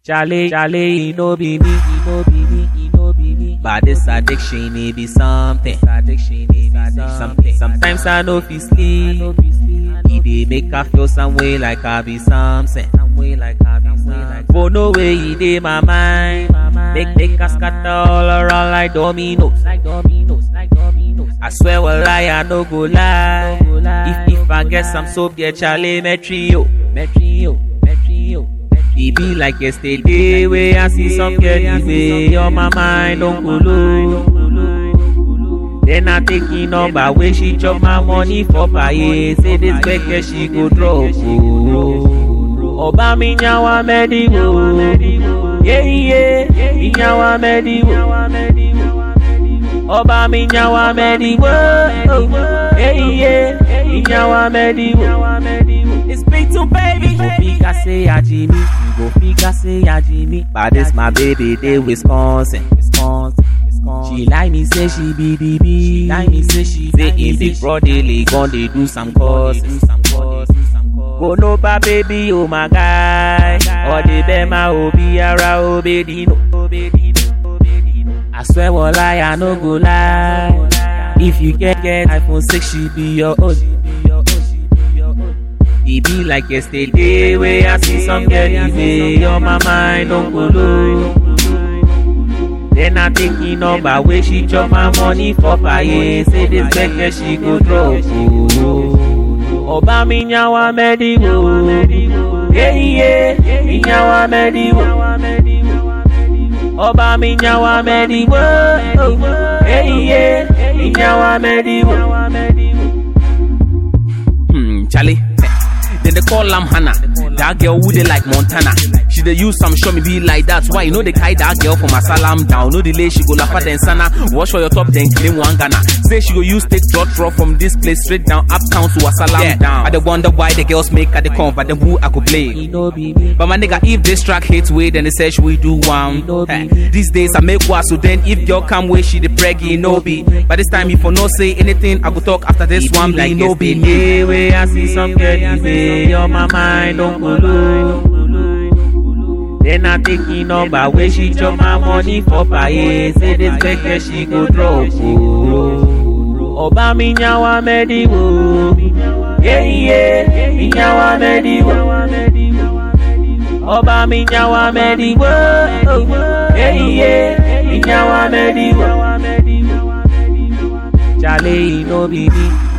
Charlie, he no be me, he no be me, he no be me. But this addiction, it be something. Sometimes I know fi sleep. It dey make I feel some way like I be something. But no way it dey my mind. Make us scatter all around like dominoes. I swear well I no go lie. If I get some soap, get Charlie Metrio. It be like yesterday where I see some girl way on my mind don't go low. Then I taking number where she chop my money for pay. Say this back she go drop. Oba mi nyawa mediwo. Yeah. Mi nyawa mediwo. Oba mi nyawa mediwo. Yeah. Mi nyawa mediwo. It's big to baby. You go figure say ya Jimmy. But this my baby, they Wisconsin. She like me say she be the B. Say in big brotherly gon' they do some courses. Go no ba baby, oh my guy. Or the bema obiara obedino. I swear well I no go lie. If you get iPhone 6, she be your own. It be like yesterday where I see some girl way on my mind don't go low. Then I thinking number where she chop my money for pay. Say this back she go drop. Oba mi nyawa mediwo. Yeah. Mi nyawa mediwo. Oba mi nyawa mediwo. Yeah. Mi nyawa mediwo. Charlie. Then they call Hannah. That girl who they like Montana. She they use some show me be like that. Why you know they carry that girl from a salam down? No delay, she go laugh at then sana. Wash for your top, then claim one Ghana. Say she go use take draw from this place straight down uptown to a salam down. I dey wonder why the girls make at the come, but then who I could blame. But my nigga, if this track hits way, then they say she will do one. These days I make what, so then if girl come way, she the preggy no be. By this time if I no say anything, I go talk after this one like no be. Way I see some girl way on my mind don't go low. Then I taking number where she chop my money for pay. Say this back where she go drop. Oba mi nyawa mediwo. Yeah. Mi nyawa mediwo. Oba mi nyawa mediwo. Yeah. Mi nyawa mediwo. Charlie, no be me.